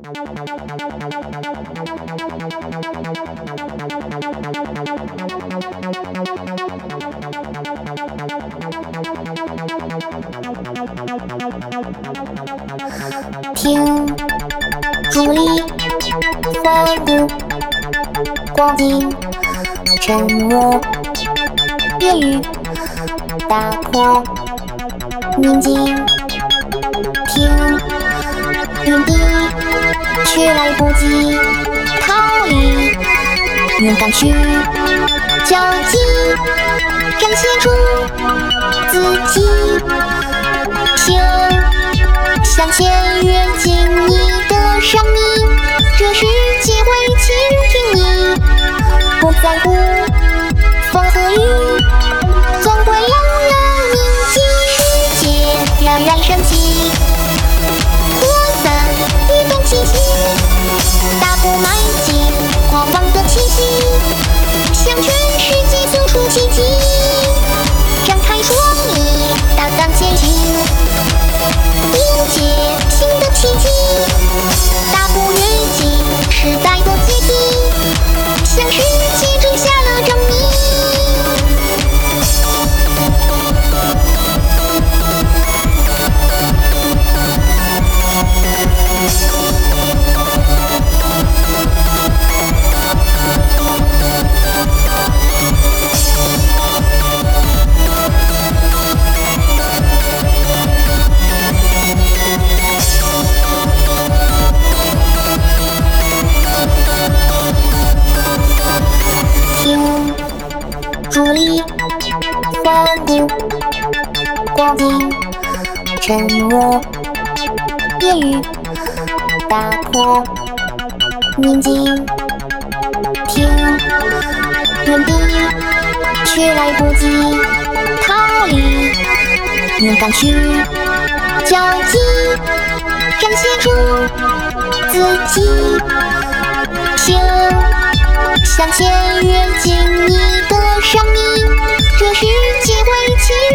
听伫立环顾，光景沉默，夜雨打破宁静。听云地，却来不及逃离，勇敢去交集，展现出自己。请向前跃进你的生命，这世界会倾听你，不在乎风和雨，总会有人铭记。世界冉冉升起，扩散一种气息，大步迈进狂妄的气息，向全世界诉出奇迹。张开双翼，大胆前行，迎接新的奇迹，大步跃进时代的阶梯，向世界种下了正义。伫立环顾，光景沉默，夜雨打破宁静。听原地，却来不及逃离，勇敢去交集，展现出自己。请向前跃进你的生命，这世界会倾